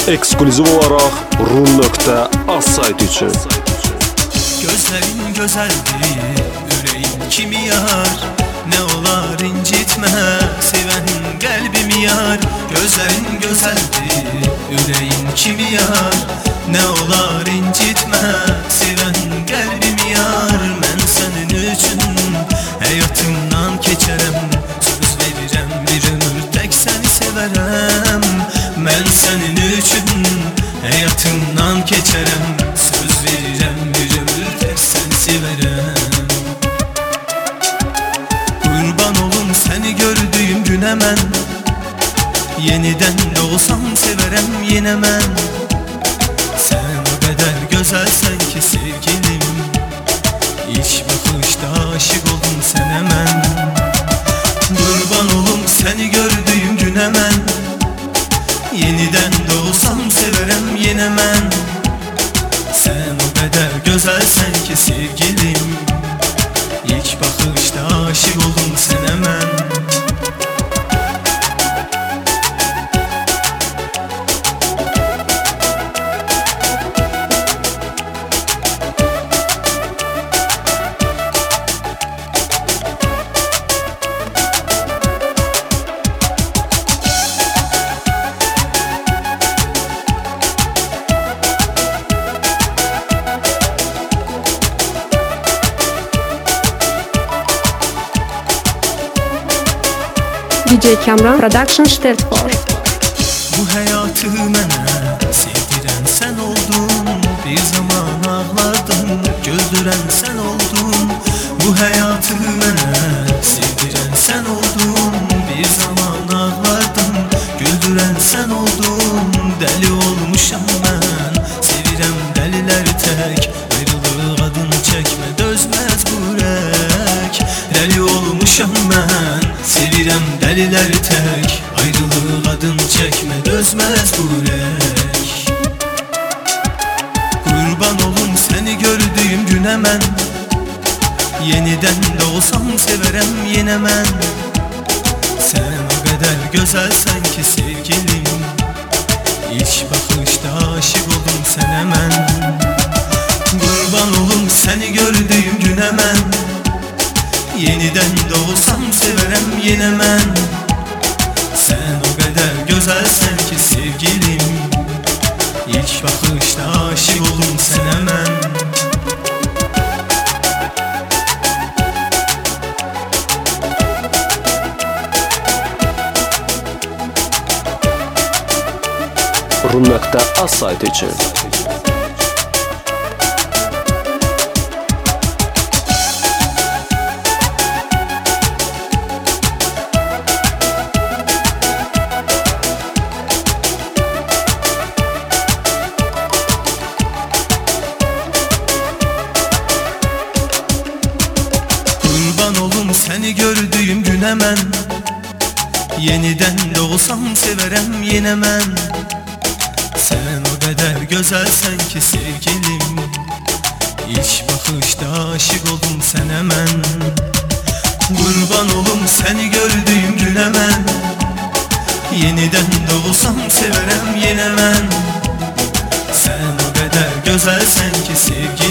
ekskluziv olaraq Rum.az saytı üçün. Gözlerin güzeldi, yüreğin kimi yar? Ne olar incitme, seven kalbimi yar. Gözlerin güzeldi, yüreğin kimi yar? Ne olar incitme, seven kalbimi yar. Ben senin üçün hayatımdan keçerem, söz verirem bir ömür tek seni severem. Ben senin üçün hayatımdan keçerem, söz verirem bir ömür tek seni severem. Kurban olum seni gördüğüm gün hemen, yeniden doğsam severem yine ben. Sen o kadar güzelsen ki sevgilim, İlk bakışta aşık oldum sen hemen. Kurban olum seni gördüğüm gün hemen, yeniden doğsam severem yine ben. Sen o kadar güzelsen ki sevgilim, İlk bakışta aşık oldum sen hemen. DJ Kamran Production stellt vor. Bu hayatı mənə sevdirən sən oldun, bir zaman ağlardım, güldürən sən oldun. Bu hayatı mənə sevdirən sən oldun, bir zaman ağlardım, güldürən sən oldun. Deli olmuşam mən, sevirəm dəlilər tək, ayrılıq adını çəkmə dözməz bu ürək. Deli olmuşam mən, sevirəm dəlilər tək, ayrılıq adını çəkmə dözməz bu ürək. Kurban olum seni gördüğüm gün hemen, yeniden doğsam severem yine ben. Sen o kadar güzelsen ki sevgilim, İlk bakışta aşık oldum sen hemen. Kurban olum seni gördüğüm gün hemen, yeniden doğsam severem yine ben. Sen o kadar güzelsen ki sevgilim, İlk bakışta aşık oldum sen hemen. Rum.az saytı üçün. Seni gördüğüm gün hemen, yeniden doğsam severem yine ben. Sen o kadar güzelsen ki sevgilim, İlk bakışta aşık oldum sen hemen. Kurban olum seni gördüğüm gün hemen, yeniden doğsam severem yine ben. Sen o kadar güzelsen ki sevgilim,